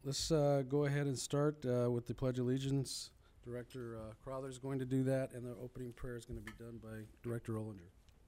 let's go ahead and start with the Pledge of Allegiance. Director Crowther is going to do that, and the opening prayer is going to be done by Director Ollinger.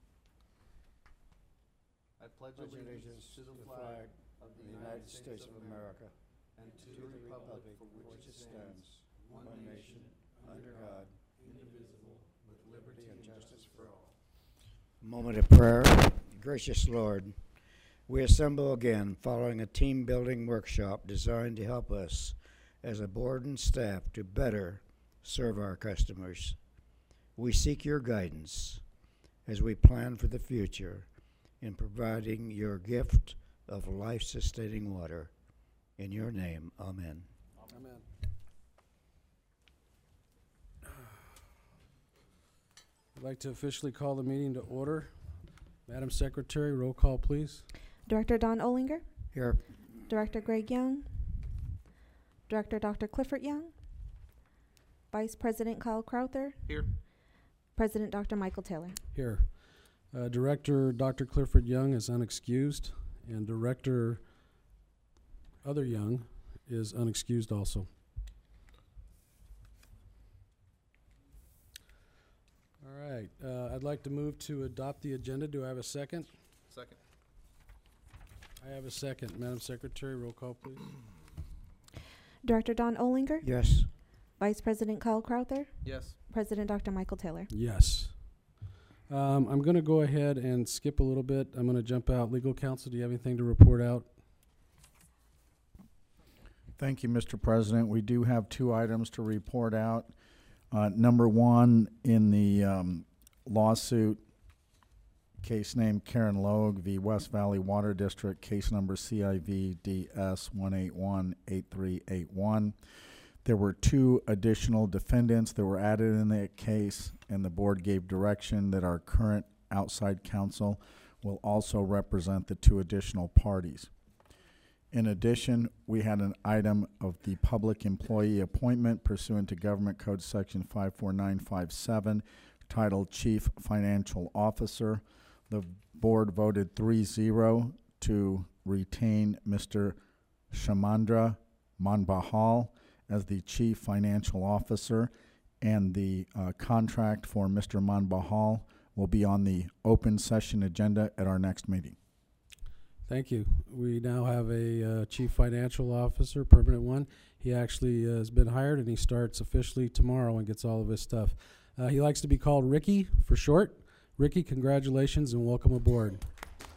I pledge allegiance to the flag of the United States of America and to the republic for which it stands, one nation, under God, indivisible, with liberty and justice for all. Moment of prayer. Gracious Lord, we assemble again following a team-building workshop designed to help us as a board and staff to better serve our customers. We seek your guidance as we plan for the future in providing your gift of life-sustaining water. In your name, amen. Amen. I'd like to officially call the meeting to order. Madam Secretary, roll call, please. Director Don Ollinger, Here. Director Greg Young, Director Dr. Clifford Young, Vice President Kyle Crowther, Here. President Dr. Michael Taylor. Here. Director Dr. Clifford Young is unexcused, and Director Other Young is unexcused also. All right. I'd like to move to adopt the agenda. Do I have a second? Second. I have a second. Madam Secretary, roll call, please. Director Don Ollinger, Yes. Vice President Kyle Crowther, Yes. President Dr. Michael Taylor. Yes. I'm going to go ahead and skip a little bit. I'm going to jump out. Legal counsel, do you have anything to report out? Thank you, Mr. President. We do have 2 items to report out. Number 1, in the lawsuit, case name Karen Logue v. West Valley Water District, case number CIVDS 1818381. There were 2 additional defendants that were added in that case, and the board gave direction that our current outside counsel will also represent the 2 additional parties. In addition, we had an item of the public employee appointment pursuant to Government Code Section 54957, titled Chief Financial Officer. The board voted 3-0 to retain Mr. Shamandra Manbahal as the Chief Financial Officer, and the contract for Mr. Manbahal will be on the open session agenda at our next meeting. Thank you. We now have a Chief Financial Officer, permanent one. He actually has been hired, and he starts officially tomorrow and gets all of his stuff. He likes to be called Ricky for short. Ricky, congratulations and welcome aboard.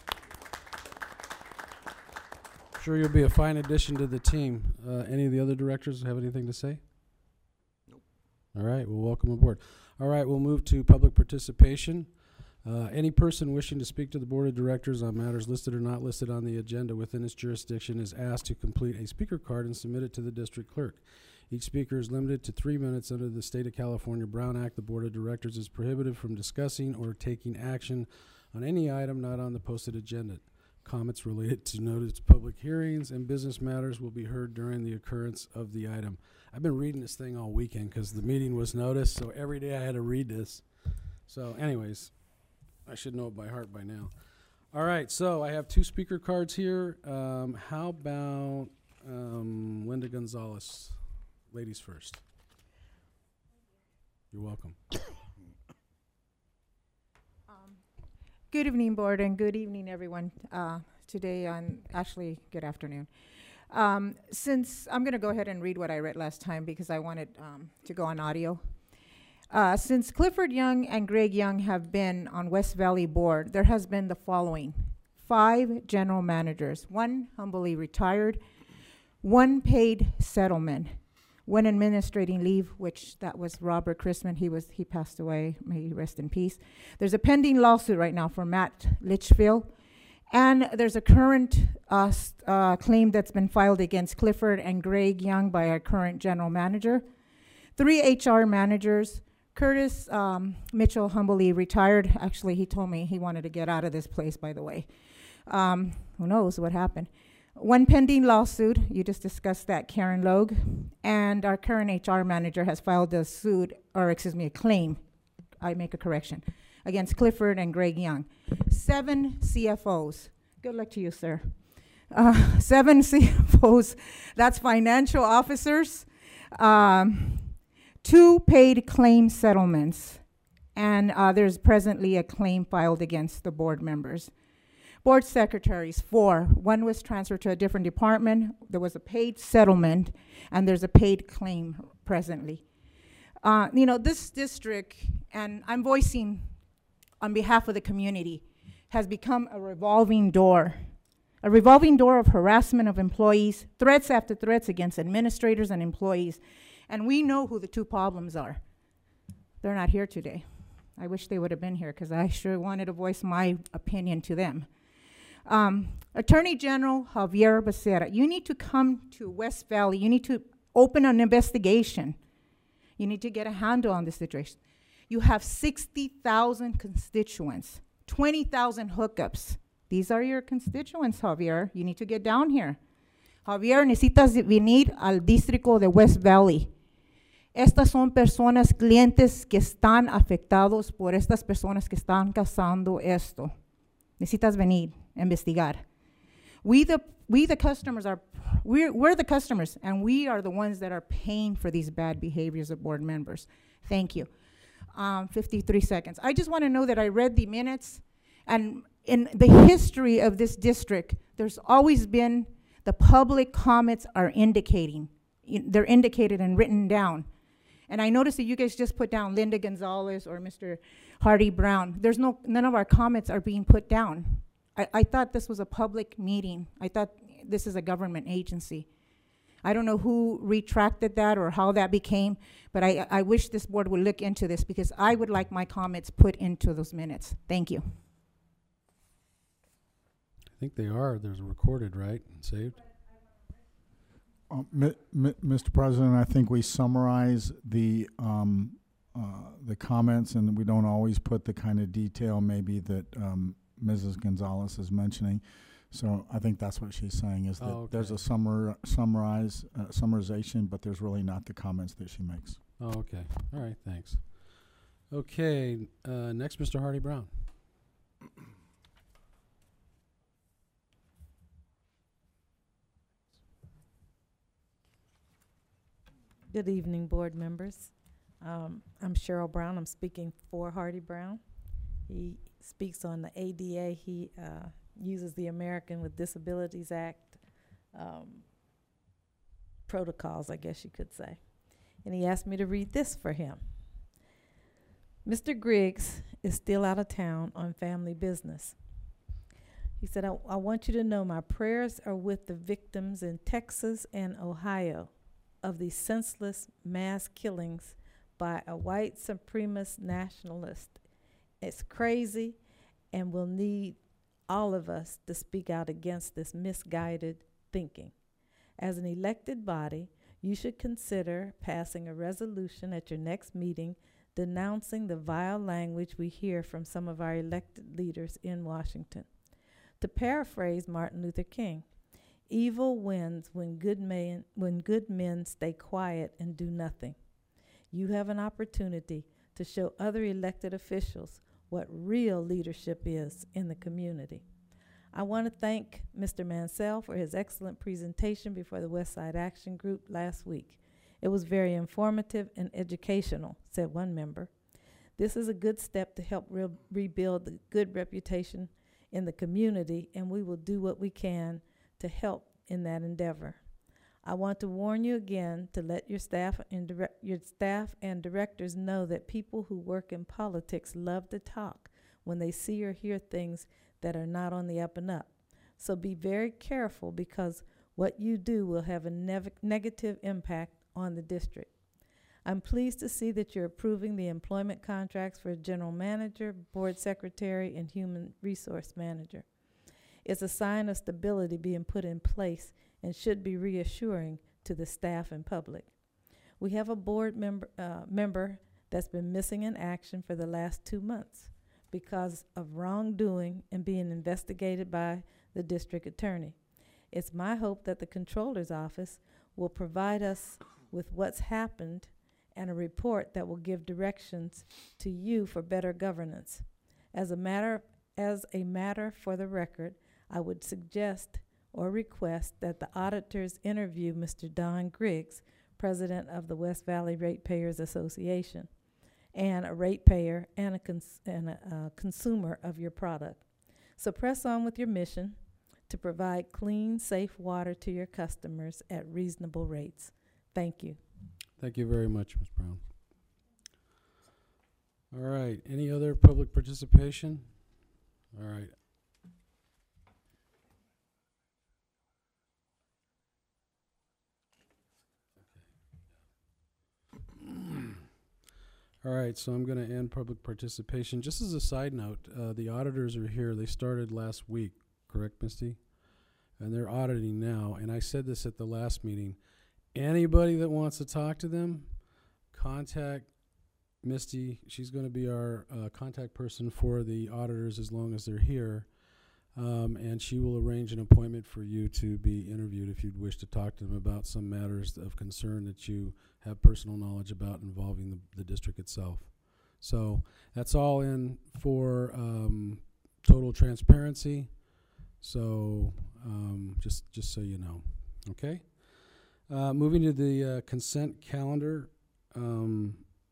Sure you'll be a fine addition to the team. Any of the other directors have anything to say? Nope. All right, well, welcome aboard. All right, we'll move to public participation. Any person wishing to speak to the board of directors on matters listed or not listed on the agenda within its jurisdiction is asked to complete a speaker card and submit it to the district clerk. Each speaker is limited to 3 minutes under the State of California Brown Act. The board of directors is prohibited from discussing or taking action on any item not on the posted agenda. Comments related to notice public hearings and business matters will be heard during the occurrence of the item. I've been reading this thing all weekend because the meeting was noticed, so every day I had to read this. So anyways, I should know it by heart by now. All right, so I have 2 speaker cards here. How about Linda Gonzalez? Ladies first. You're welcome. Good evening, board, and good evening, everyone. Today, actually, good afternoon. Since I'm going to go ahead and read what I read last time because I wanted to go on audio. Since Clifford Young and Greg Young have been on West Valley Board, there has been the following: 5 general managers, 1 humbly retired, 1 paid settlement, 1 administrating leave, which that was Robert Chrisman. He passed away. May he rest in peace. There's a pending lawsuit right now for Matt Litchfield, and there's a current claim that's been filed against Clifford and Greg Young by our current general manager. 3 HR managers. Curtis Mitchell humbly retired. Actually, he told me he wanted to get out of this place, by the way. Who knows what happened? 1 pending lawsuit, you just discussed that, Karen Logue, and our current HR manager has filed a claim, I make a correction, against Clifford and Greg Young. 7 CFOs. Good luck to you, sir. 7 CFOs, that's financial officers, 2 paid claim settlements, and there's presently a claim filed against the board members. Board secretaries, 4. 1 was transferred to a different department. There was a paid settlement, and there's a paid claim presently. This district, and I'm voicing on behalf of the community, has become a revolving door of harassment of employees, threats after threats against administrators and employees. And we know who the 2 problems are. They're not here today. I wish they would have been here, because I sure wanted to voice my opinion to them. Attorney General Javier Becerra, you need to come to West Valley. You need to open an investigation. You need to get a handle on this situation. You have 60,000 constituents, 20,000 hookups. These are your constituents, Javier. You need to get down here. Javier, necesitas venir al distrito de West Valley. Estas son personas, clientes que están afectados por estas personas que están causando esto. Necesitas venir, investigar. We're the customers, and we are the ones that are paying for these bad behaviors of board members. Thank you. 53 seconds. I just want to know that I read the minutes, and in the history of this district, there's always been the public comments are indicating. They're indicated and written down. And I noticed that you guys just put down Linda Gonzalez or Mr. Hardy Brown. None of our comments are being put down. I thought this was a public meeting. I thought this is a government agency. I don't know who retracted that or how that became, but I wish this board would look into this, because I would like my comments put into those minutes. Thank you. I think they are. There's recorded, right, and saved? Mr. President, I think we summarize the comments, and we don't always put the kind of detail maybe that Mrs. Gonzalez is mentioning. So I think that's what she's saying, is that there's a summarization, but there's really not the comments that she makes. Oh, okay. All right, thanks. Okay, next, Mr. Hardy Brown. Good evening, board members. I'm Cheryl Brown. I'm speaking for Hardy Brown. He speaks on the ADA. He uses the American with Disabilities Act protocols, I guess you could say. And he asked me to read this for him. Mr. Griggs is still out of town on family business. He said, I want you to know my prayers are with the victims in Texas and Ohio of these senseless mass killings by a white supremacist nationalist. It's crazy, and we'll need all of us to speak out against this misguided thinking. As an elected body, you should consider passing a resolution at your next meeting denouncing the vile language we hear from some of our elected leaders in Washington. To paraphrase Martin Luther King, evil wins when good men stay quiet and do nothing. You have an opportunity to show other elected officials what real leadership is in the community. I want to thank Mr. Mansell for his excellent presentation before the Westside Action Group last week. It was very informative and educational, said one member. This is a good step to help rebuild the good reputation in the community, and we will do what we can to help in that endeavor. I want to warn you again to let your staff and directors know that people who work in politics love to talk when they see or hear things that are not on the up and up. So be very careful, because what you do will have a negative impact on the district. I'm pleased to see that you're approving the employment contracts for general manager, board secretary, and human resource manager. It's a sign of stability being put in place and should be reassuring to the staff and public. We have a board member that's been missing in action for the last 2 months because of wrongdoing and being investigated by the district attorney. It's my hope that the Controller's Office will provide us with what's happened and a report that will give directions to you for better governance. As a matter for the record, I would suggest or request that the auditors interview Mr. Don Griggs, President of the West Valley Ratepayers Association, and a ratepayer and a consumer of your product. So press on with your mission to provide clean, safe water to your customers at reasonable rates. Thank you. Thank you very much, Ms. Brown. All right, any other public participation? All right. All right, so I'm going to end public participation. Just as a side note, the auditors are here. They started last week, correct, Misty? And they're auditing now. And I said this at the last meeting. Anybody that wants to talk to them, contact Misty. She's going to be our contact person for the auditors as long as they're here. And she will arrange an appointment for you to be interviewed if you'd wish to talk to them about some matters of concern that you have personal knowledge about involving the district itself. So that's all in for total transparency. So just so you know. Okay? Moving to the consent calendar, I'm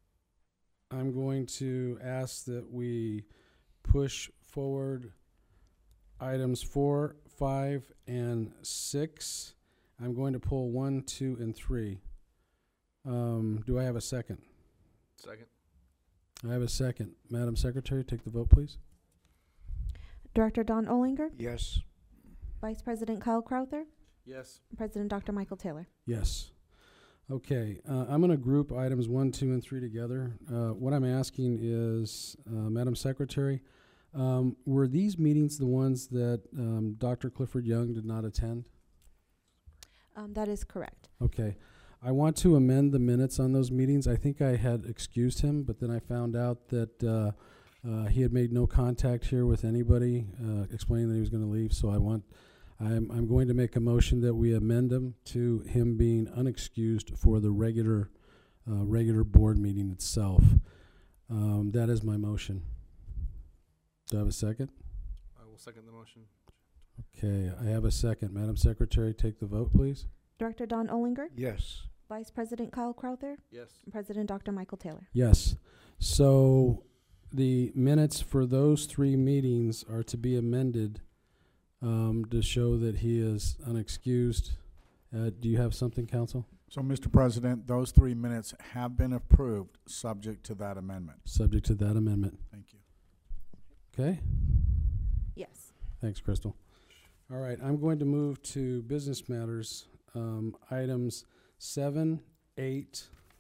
going to ask that we push forward items 4, 5, and 6. I'm going to pull 1, 2, and 3. Do I have a second? Second. I have a second. Madam Secretary, take the vote, please. Director Don Olinger, Yes. Vice President Kyle Crowther, Yes. President Dr. Michael Taylor. Yes. Okay, I'm going to group items 1, 2, and 3 together. What I'm asking is, Madam Secretary, were these meetings the ones that Dr. Clifford Young did not attend? That is correct. Okay. I want to amend the minutes on those meetings. I think I had excused him, but then I found out that he had made no contact here with anybody, explaining that he was going to leave. So I'm going to make a motion that we amend him to him being unexcused for the regular board meeting itself. That is my motion. Do I have a second? I will second the motion. Okay, I have a second. Madam Secretary, take the vote, please. Director Don Olinger, Yes. Vice President Kyle Crowther, Yes. President Dr. Michael Taylor. Yes. So the minutes for those 3 meetings are to be amended to show that he is unexcused. Do you have something, Counsel? So, Mr. President, those 3 minutes have been approved, subject to that amendment. Subject to that amendment. Thank you. Okay? Yes. Thanks, Crystal. All right, I'm going to move to business matters. Items 7, 8,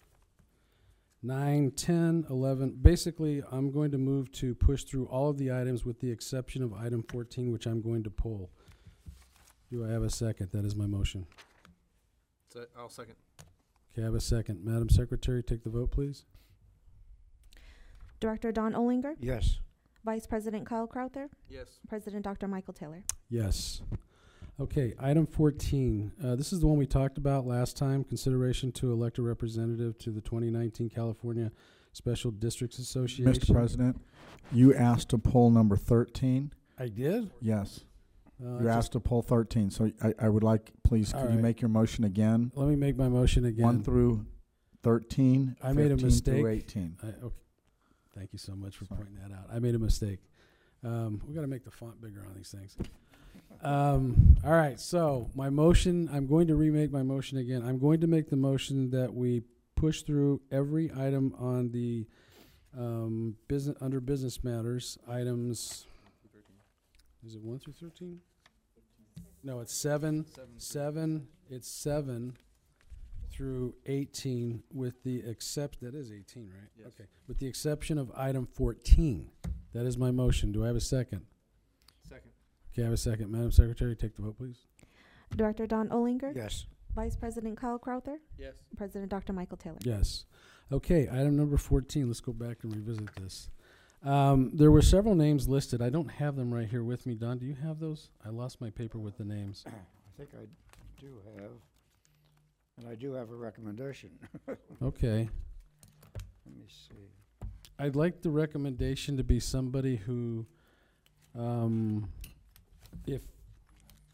9, 10, 11. Basically, I'm going to move to push through all of the items with the exception of item 14, which I'm going to pull. Do I have a second? That is my motion. I'll second. Okay, I have a second. Madam Secretary, take the vote, please. Director Don Olinger, Yes. Vice President Kyle Crowther, Yes. President Dr. Michael Taylor. Yes. Okay, item 14. This is the one we talked about last time. Consideration to elect a representative to the 2019 California Special Districts Association. Mr. President, you asked to pull number 13. I did? Yes. You just- asked to pull 13. So I would like, please, All could you right. make your motion again? Let me make my motion again. 1 through 13. I made a 15 mistake. through 18. Okay. Thank you so much for Sorry. pointing that out. I made a mistake. We got to make the font bigger on these things. All right. So my motion, I'm going to remake my motion again. I'm going to make the motion that we push through every item on the business under business matters items. Is it 1 through 13? No, it's 7. 7. It's 7 through 18 with the that is 18, right? Yes. Okay. With the exception of item 14. That is my motion. Do I have a second? Second. Okay, I have a second. Madam Secretary, take the vote, please. Director Don Olinger, Yes. Vice President Kyle Crowther, Yes. President Dr. Michael Taylor. Yes. Okay, item number 14. Let's go back and revisit this. There were several names listed. I don't have them right here with me. Don, do you have those? I lost my paper with the names. I think I do have, and I do have a recommendation. Okay. Let me see. I'd like the recommendation to be somebody who, if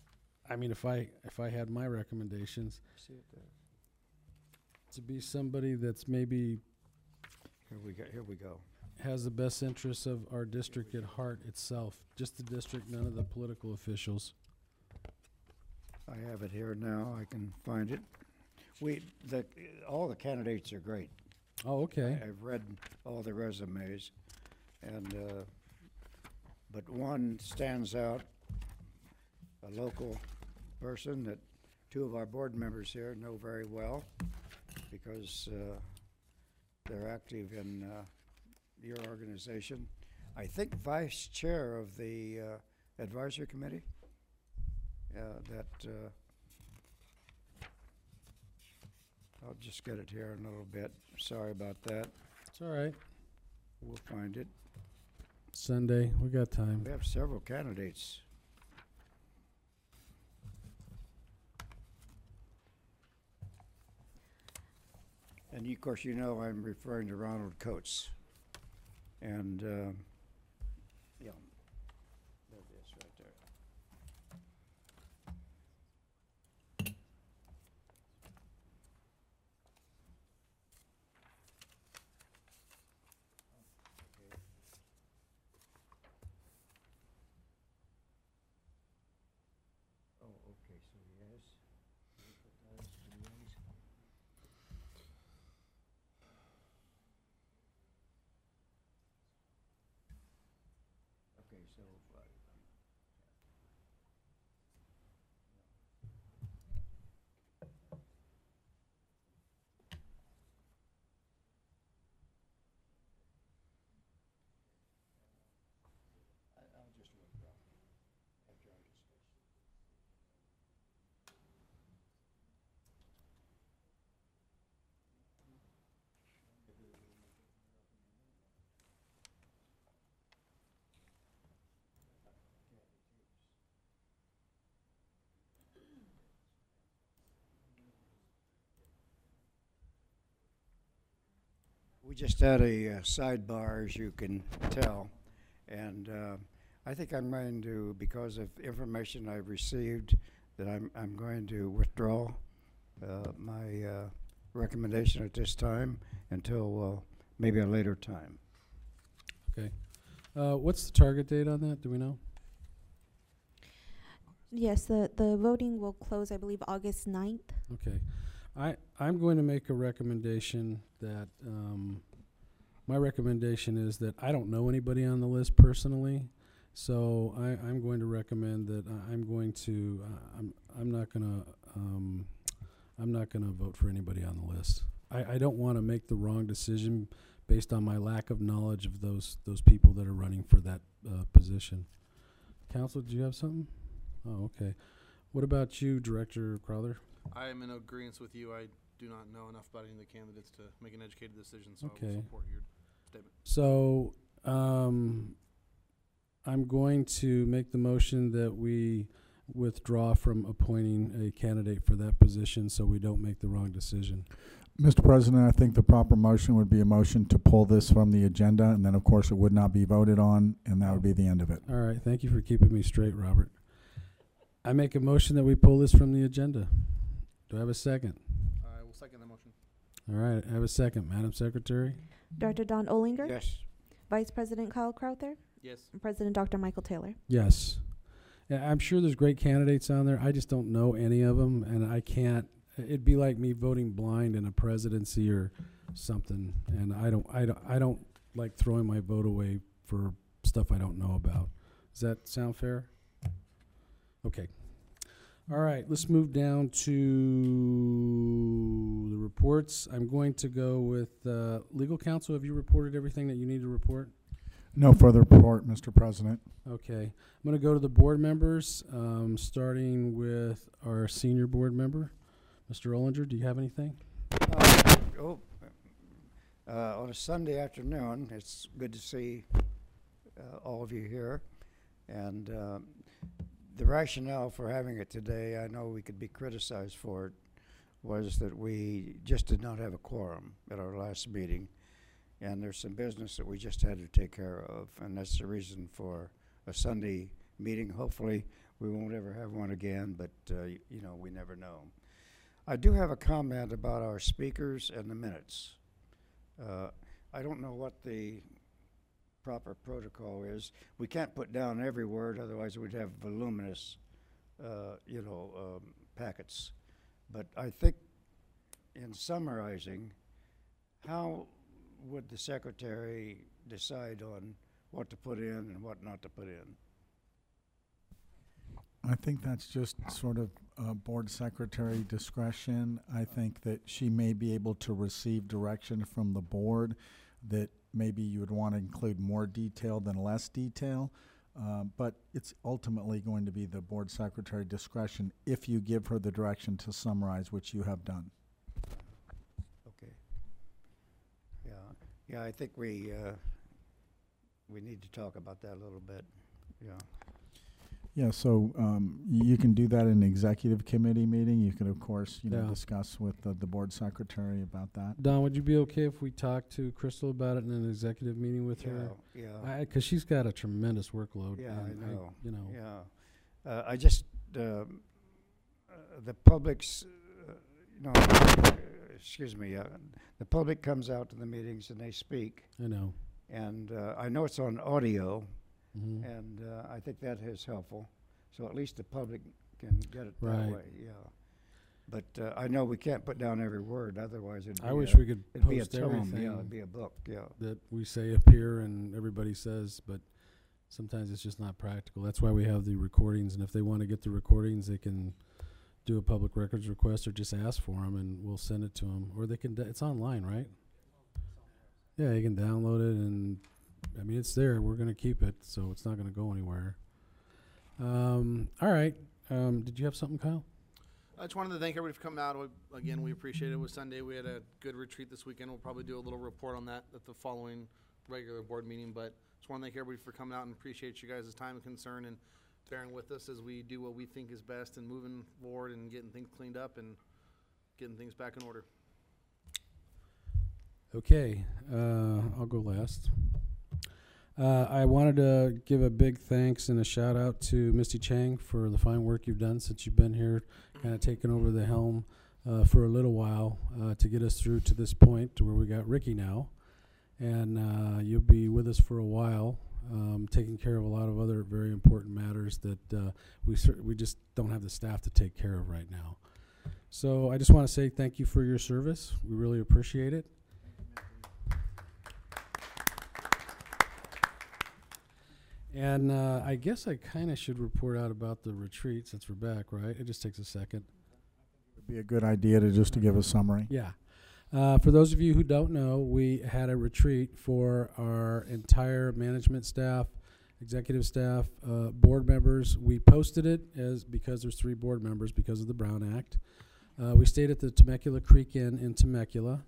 I mean, if I had my recommendations, See it there. to be somebody that's maybe Here we go. has the best interests of our district at heart itself, just the district, none of the political officials. I have it here now. I can find it. All the candidates are great. Oh, okay. I've read all the resumes, and but one stands out, a local person that two of our board members here know very well because they're active in your organization. I think vice chair of the advisory committee. I'll just get it here in a little bit. Sorry about that. It's all right. We'll find it. Sunday, we got time. We have several candidates. And of course, you know I'm referring to Ronald Coates. And, yeah, there it is right there. Oh, okay, so yes. Okay, so, I'll just look it up after our discussion. We just had a sidebar, as you can tell, and I think I'm going to, because of information I've received, that I'm going to withdraw my recommendation at this time until maybe a later time. Okay. What's the target date on that? Do we know? Yes, the voting will close, I believe, August 9th. Okay. I'm going to make a recommendation that, my recommendation is that I don't know anybody on the list personally, so I'm going to recommend that I'm not gonna vote for anybody on the list. I don't want to make the wrong decision based on my lack of knowledge of those people that are running for that position. Council, do you have something? Oh, okay. What about you, Director Crowther? I am in agreement with you. I do not know enough about any of the candidates to make an educated decision, so I Okay. will support your statement. So, I'm going to make the motion that we withdraw from appointing a candidate for that position so we don't make the wrong decision. Mr. President, I think the proper motion would be a motion to pull this from the agenda, and then, of course, it would not be voted on, and that would be the end of it. All right, thank you for keeping me straight, Robert. I make a motion that we pull this from the agenda. Do I have a second? I will second the motion. All right, I have a second. Madam Secretary? Dr. Don Olinger, Yes. Vice President Kyle Crowther, Yes. and President Dr. Michael Taylor. Yes. Yeah, I'm sure there's great candidates on there. I just don't know any of them, and I can't. It'd be like me voting blind in a presidency or something, and I don't like throwing my vote away for stuff I don't know about. Does that sound fair? Okay. All right, let's move down to the reports. I'm going to go with legal counsel. Have you reported everything that you need to report? No further report, Mr. President. Okay. I'm going to go to the board members, starting with our senior board member. Mr. Ollinger, do you have anything? On a Sunday afternoon, it's good to see all of you here. And the rationale for having it today, I know we could be criticized for it, was that we just did not have a quorum at our last meeting. And there's some business that we just had to take care of, and that's the reason for a Sunday meeting. Hopefully, we won't ever have one again, but, you know, we never know. I do have a comment about our speakers and the minutes. I don't know what the proper protocol is. We can't put down every word, otherwise we'd have voluminous, packets. But I think in summarizing, how would the secretary decide on what to put in and what not to put in? I think that's just sort of board secretary discretion. I think that she may be able to receive direction from the board that maybe you would want to include more detail than less detail. But it's ultimately going to be the board secretary discretion if you give her the direction to summarize, which you have done. Okay. Yeah, I think we need to talk about that a little bit, yeah. Yeah, so you can do that in an executive committee meeting. You can, of course, Yeah. discuss with the board secretary about that. Don, would you be okay if we talk to Crystal about it in an executive meeting with her? Yeah, Because she's got a tremendous workload. yeah, I and know. Yeah. Yeah. I just, the public's, excuse me, the public comes out to the meetings and they speak. I know. And I know it's on audio, Mhm. and I think that is helpful. So at least the public can get it that Right. way, yeah. But I know we can't put down every word, otherwise it'd be I wish we could it'd be a post tome, everything yeah, it'd be a book, yeah. that we say up here and everybody says, but sometimes it's just not practical. That's why we have the recordings, and if they want to get the recordings, they can do a public records request or just ask for them, and we'll send it to them. Or they can, it's online, right? Yeah, you can download it, and I mean, it's there. We're going to keep it, so it's not going to go anywhere. All right. Did you have something, Kyle? I just wanted to thank everybody for coming out. Again, we appreciate it. It was Sunday. We had a good retreat this weekend. We'll probably do a little report on that at the following regular board meeting. But just want to thank everybody for coming out and appreciate you guys' time and concern and bearing with us as we do what we think is best and moving forward and getting things cleaned up and getting things back in order. Okay, I'll go last. I wanted to give a big thanks and a shout out to Misty Chang for the fine work you've done since you've been here, kind of taken over the helm for a little while to get us through to this point to where we got Ricky now. And you'll be with us for a while, taking care of a lot of other very important matters that we just don't have the staff to take care of right now. So I just want to say thank you for your service. We really appreciate it. And I guess I kind of should report out about the retreat since we're back, right? It just takes a second. It'd be a good idea to give a summary. Yeah. For those of you who don't know, we had a retreat for our entire management staff, executive staff, board members. We posted it because there's 3 board members because of the Brown Act. We stayed at the Temecula Creek Inn in Temecula,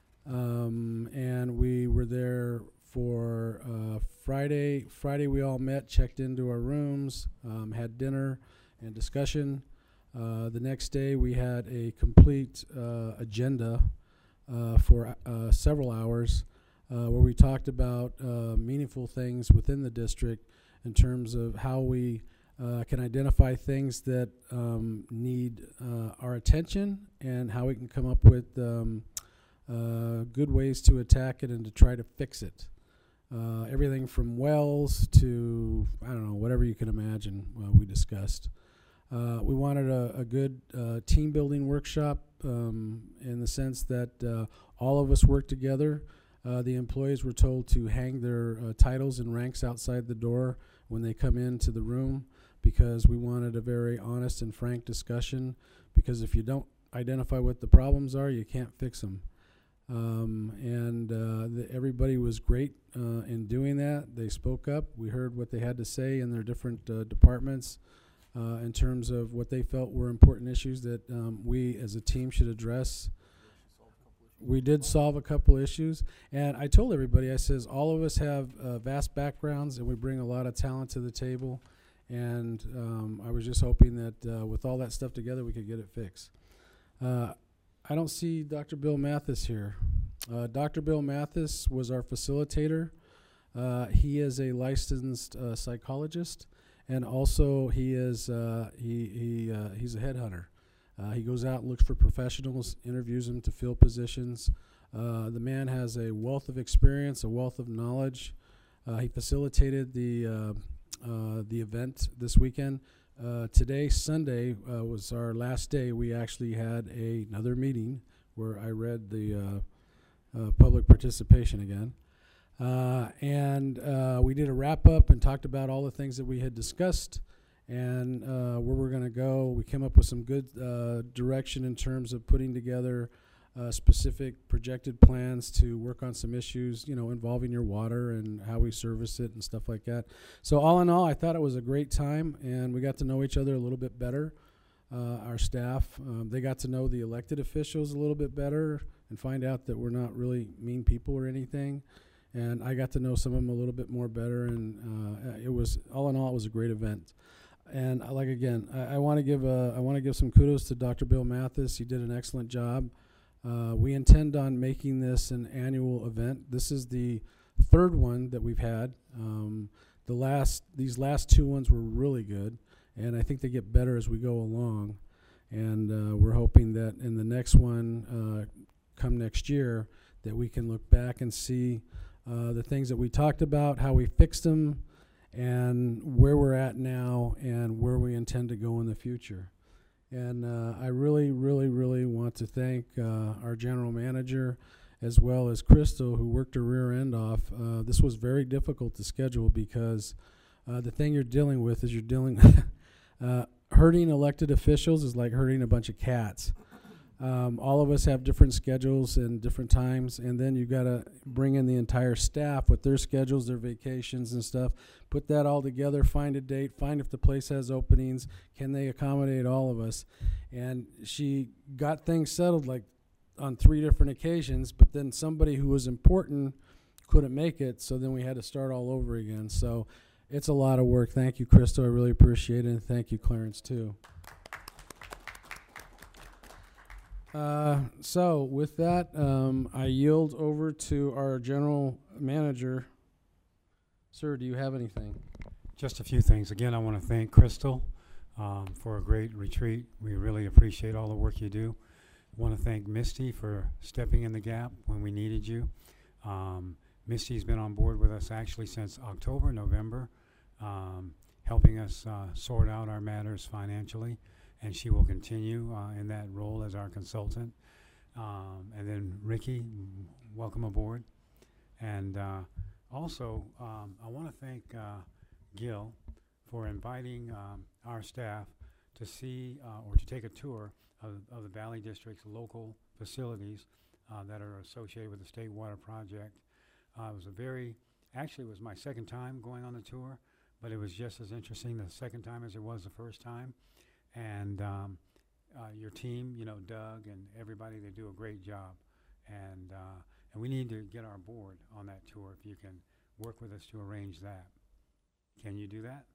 and we were there for Friday. We all met, checked into our rooms, had dinner and discussion. The next day we had a complete agenda for several hours where we talked about meaningful things within the district in terms of how we can identify things that need our attention and how we can come up with good ways to attack it and to try to fix it. Everything from wells to, I don't know, whatever you can imagine we discussed. We wanted a good team building workshop in the sense that all of us worked together. The employees were told to hang their titles and ranks outside the door when they come into the room because we wanted a very honest and frank discussion, because if you don't identify what the problems are, you can't fix them. Everybody was great in doing that. They spoke up. We heard what they had to say in their different departments in terms of what they felt were important issues that we as a team should address. We did solve a couple issues, and I told everybody, I says, all of us have vast backgrounds and we bring a lot of talent to the table, and I was just hoping that with all that stuff together we could get it fixed. I don't see Dr. Bill Mathis here. Dr. Bill Mathis was our facilitator. He is a licensed psychologist, and also he is he's a headhunter. He goes out and looks for professionals, interviews them to fill positions. The man has a wealth of experience, a wealth of knowledge. He facilitated the event this weekend. Today, Sunday, was our last day. We actually had another meeting where I read the public participation again. And we did a wrap-up and talked about all the things that we had discussed and where we're going to go. We came up with some good direction in terms of putting together specific projected plans to work on some issues, involving your water and how we service it and stuff like that. So all in all, I thought it was a great time, and we got to know each other a little bit better. Our staff, they got to know the elected officials a little bit better and find out that we're not really mean people or anything. And I got to know some of them a little bit more better, and it was, all in all, it was a great event. And I want to give some kudos to Dr. Bill Mathis. He did an excellent job. We intend on making this an annual event. This is the third one that we've had. These last two ones were really good, and I think they get better as we go along. And we're hoping that in the next one, come next year, that we can look back and see the things that we talked about, how we fixed them, and where we're at now, and where we intend to go in the future. And I really, really, really want to thank our general manager, as well as Crystal, who worked her rear end off. This was very difficult to schedule because the thing you're dealing with is hurting elected officials is like hurting a bunch of cats. All of us have different schedules and different times, and then you got to bring in the entire staff with their schedules, their vacations and stuff, put that all together, find a date, find if the place has openings, can they accommodate all of us. And she got things settled like on 3 different occasions, but then somebody who was important couldn't make it, so then we had to start all over again. So it's a lot of work. Thank you, Crystal. I really appreciate it, and thank you, Clarence, too. So with that, I yield over to our general manager. Sir, do you have anything? Just a few things. Again, I want to thank Crystal for a great retreat. We really appreciate all the work you do. I want to thank Misty for stepping in the gap when we needed you. Misty's been on board with us actually since October, November, helping us sort out our matters financially. And she will continue in that role as our consultant. And then Ricky, welcome aboard. And also, I want to thank Gil for inviting our staff to see or to take a tour of the Valley District's local facilities that are associated with the State Water Project. It was my second time going on the tour, but it was just as interesting the second time as it was the first time. And your team, Doug and everybody, they do a great job. And we need to get our board on that tour if you can work with us to arrange that. Can you do that?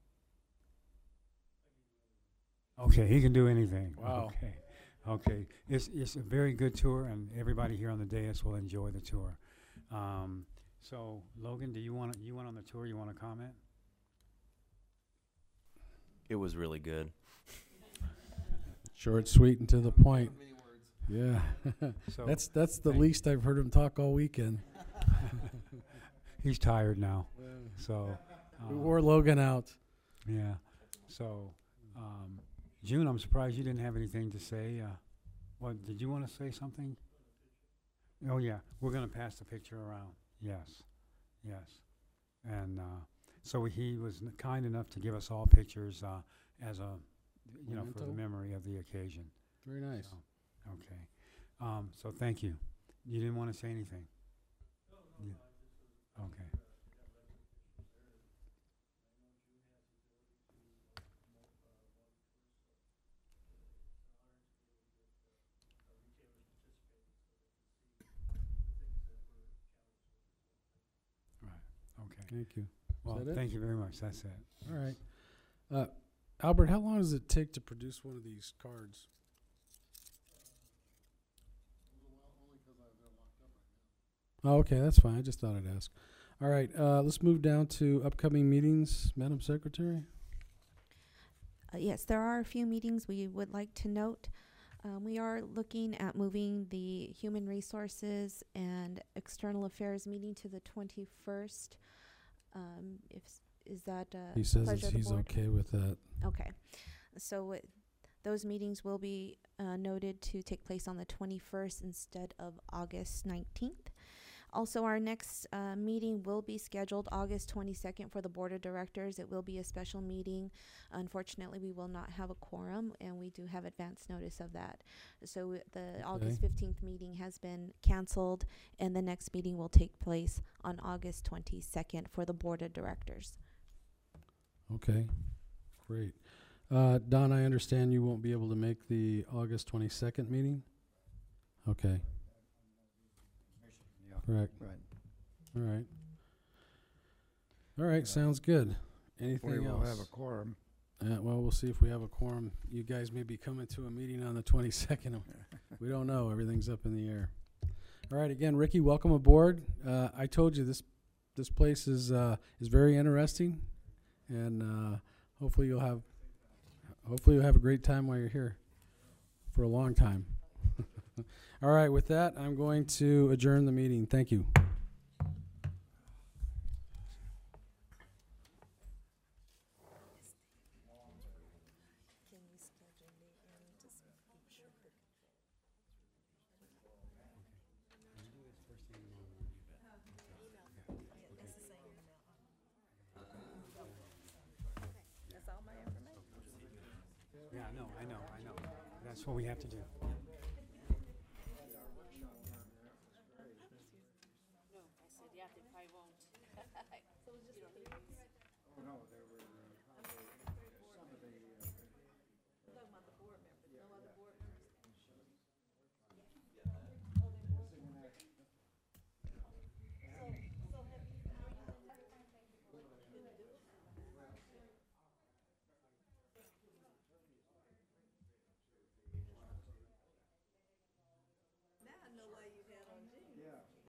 Okay, he can do anything. Wow. Okay. It's a very good tour, and everybody here on the dais will enjoy the tour. So, Logan, you went on the tour, you want to comment? It was really good. Short, sweet, and to the point. Yeah. So that's the least I've heard him talk all weekend. He's tired now. So We wore Logan out. yeah. So June, I'm surprised you didn't have anything to say. What did you want to say something? Oh yeah, we're gonna pass the picture around. Yes. And so he was kind enough to give us all pictures as a for the memory of the occasion. Very nice. So, okay. So thank you. You didn't want to say anything? No. Okay. Right. Okay. Thank you. Well, that it? thank you very much. That's it. All right. Albert, how long does it take to produce one of these cards? Oh, okay, that's fine. I just thought I'd ask. All right, let's move down to upcoming meetings, Madam Secretary. Yes, there are a few meetings we would like to note. We are looking at moving the Human Resources and External Affairs meeting to the 21st. Is that He says pleasure of the he's board? okay with that. Okay. So those meetings will be noted to take place on the 21st instead of August 19th. Also, our next meeting will be scheduled August 22nd for the Board of Directors. It will be a special meeting. Unfortunately, we will not have a quorum, and we do have advance notice of that. So the August 15th meeting has been canceled, and the next meeting will take place on August 22nd for the Board of Directors. Okay, great. Don, I understand you won't be able to make the August 22nd meeting? Okay. Correct. Right. All right. All right, sounds good. Anything We else? will have a quorum. Well, we'll see if we have a quorum. You guys may be coming to a meeting on the 22nd. We don't know. Everything's up in the air. All right, again, Ricky, welcome aboard. I told you this place is very interesting, and hopefully you'll have a great time while you're here for a long time. All right, with that, I'm going to adjourn the meeting. Thank you. Yeah, I know. That's what we have to do. Oh, no, they were